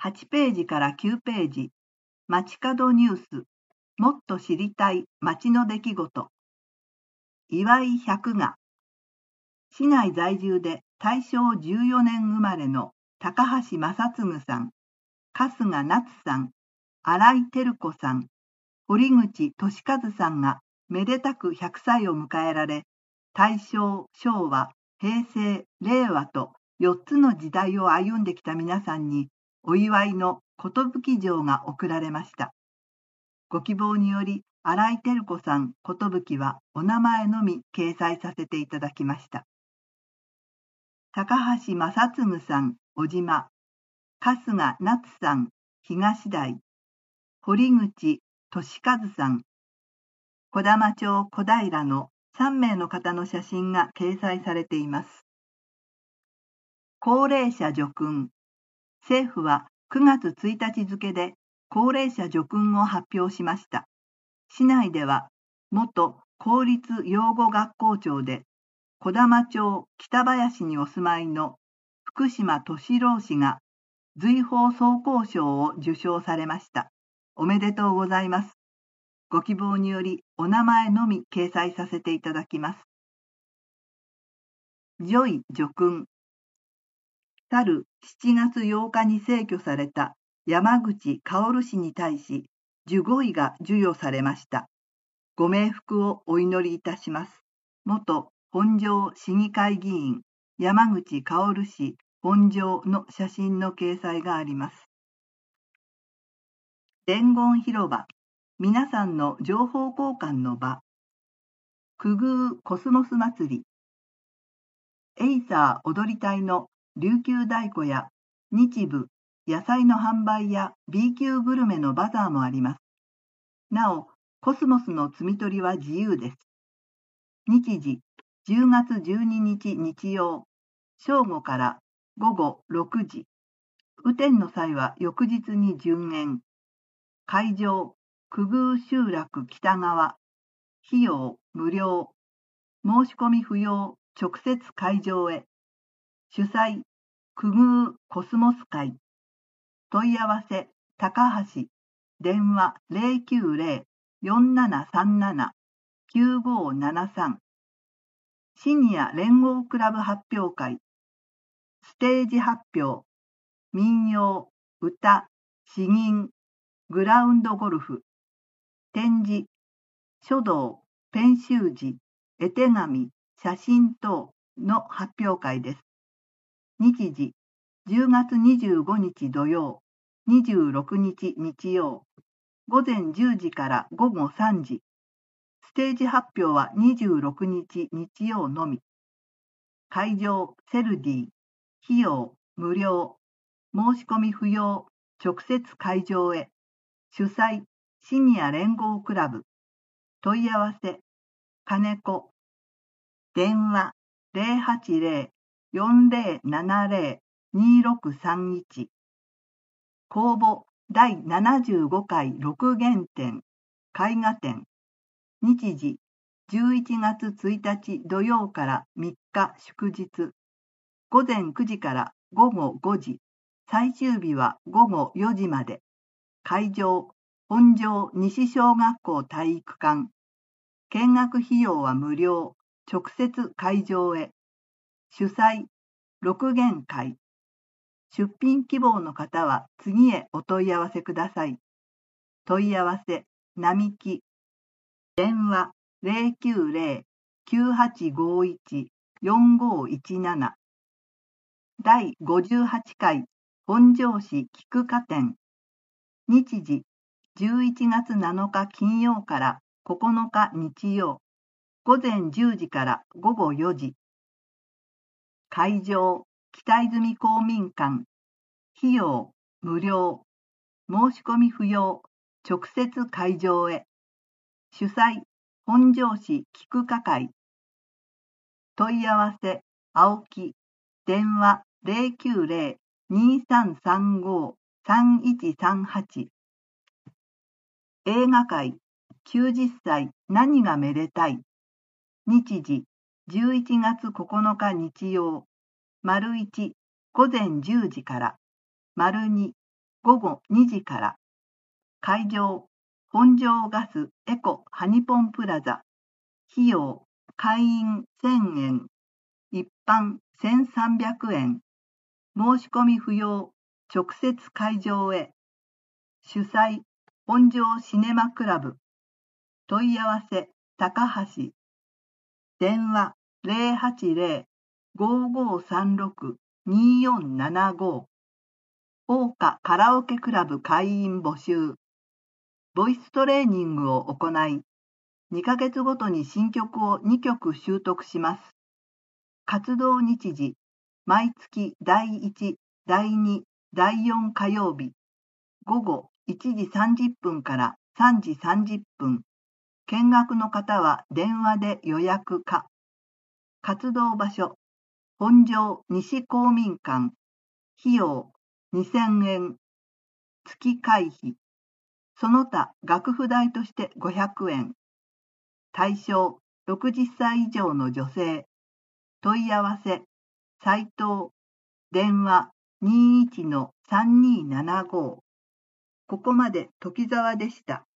8ページから9ページ、街角ニュース、もっと知りたい街の出来事。岩井百賀。市内在住で大正14年生まれの高橋正嗣さん、春日夏さん、新井照子さん、堀口俊一さんがめでたく100歳を迎えられ、大正、昭和、平成、令和と4つの時代を歩んできた皆さんにお祝いの寿状が贈られました。ご希望により、新井照子さん、寿はお名前のみ掲載させていただきました。高橋正嗣さん、小島、春日夏さん、東台、堀口俊一さん、児玉町小平の3名の方の写真が掲載されています。高齢者叙勲。政府は9月1日付で高齢者叙勲を発表しました。市内では元公立養護学校長で児玉町北林にお住まいの福島敏郎氏が瑞宝総工賞を受賞されました。おめでとうございます。ご希望によりお名前のみ掲載させていただきます。叙位叙勲。去る7月8日に逝去された山口薫氏に対し、授語位が授与されました。ご冥福をお祈りいたします。元本庄市議会議員、山口薫氏本庄の写真の掲載があります。伝言広場、皆さんの情報交換の場。久宮コスモス祭り。エイサー踊り隊の琉球太鼓や日舞、野菜の販売や B 級グルメのバザーもあります。なお、コスモスの摘み取りは自由です。日時、10月12日日曜、正午から午後6時。雨天の際は翌日に順延。会場、久宮集落北側。費用、無料。申し込み不要、直接会場へ。主催、久宮コスモス会。問い合わせ、高橋。電話090-4737-9573。シニア連合クラブ発表会。ステージ発表。民謡、歌、詩吟、グラウンドゴルフ。展示、書道、ペン習字、絵手紙、写真等の発表会です。日時、10月25日土曜、26日日曜、午前10時から午後3時。ステージ発表は26日日曜のみ。会場、セルディ。費用、無料。申し込み不要。直接会場へ。主催、シニア連合クラブ。問い合わせ、金子。電話、080-4070-2631。公募、第75回6限展、絵画展。日時、11月1日土曜から3日祝日。午前9時から午後5時。最終日は午後4時まで。会場、本庄西小学校体育館。見学費用は無料。直接会場へ。主催、6限会。出品希望の方は次へお問い合わせください。問い合わせ、並木。電話、090-9851-4517。第58回本庄市菊花展。日時、11月7日金曜から9日日曜。午前10時から午後4時。会場、北泉公民館。費用、無料。申し込み不要。直接会場へ。主催、本庄市菊花会。問い合わせ、青木。電話090-2335-3138。映画会、90歳何がめでたい。日時、11月9日日曜。丸1、午前10時から。丸2、 午後2時から。会場、本庄ガスエコハニポンプラザ。費用、会員1000円。一般1300円。申し込み不要。直接会場へ。主催、本庄シネマクラブ。問い合わせ、高橋。電話、080-5536-2475。桜花カラオケクラブ会員募集。ボイストレーニングを行い、2ヶ月ごとに新曲を2曲習得します。活動日時、毎月第1、第2、第4火曜日、午後1時30分から3時30分。見学の方は電話で予約か。活動場所、本庄西公民館。費用2000円。月会費。その他学費代として500円。対象60歳以上の女性。問い合わせ、斉藤。電話21-3275。ここまで時澤でした。